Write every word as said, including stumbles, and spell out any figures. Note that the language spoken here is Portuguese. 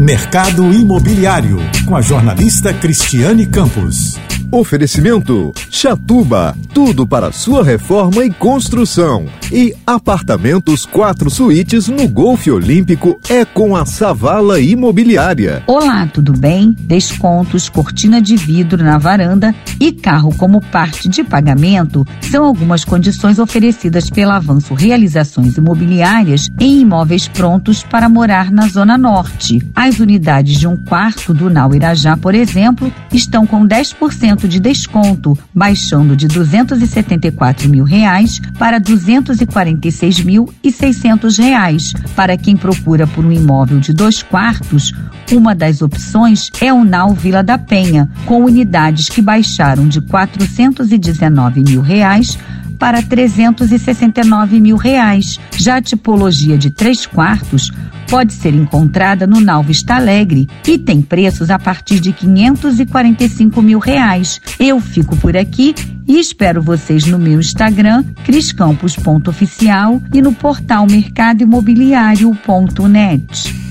Mercado Imobiliário, com a jornalista Cristiane Campos. Oferecimento Chatuba, tudo para sua reforma e construção. E apartamentos quatro suítes no Golfe Olímpico é com a Savala Imobiliária. Olá, tudo bem? Descontos, cortina de vidro na varanda e carro como parte de pagamento são algumas condições oferecidas pela Avanço Realizações Imobiliárias em imóveis prontos para morar na Zona Norte. As unidades de um quarto do Nau Irajá, por exemplo, estão com dez por cento de desconto, baixando de duzentos e setenta e quatro mil reais para duzentos e quarenta e seis mil e seiscentos reais. Para quem procura por um imóvel de dois quartos, uma das opções é o Nau Vila da Penha, com unidades que baixaram de quatrocentos e dezenove mil reais para trezentos e sessenta e nove mil reais. Já a tipologia de três quartos pode ser encontrada no Nau Vista Alegre e tem preços a partir de quinhentos e quarenta e cinco mil reais. Eu fico por aqui e espero vocês no meu Instagram, cris campos ponto oficial, e no portal mercado imobiliário ponto net.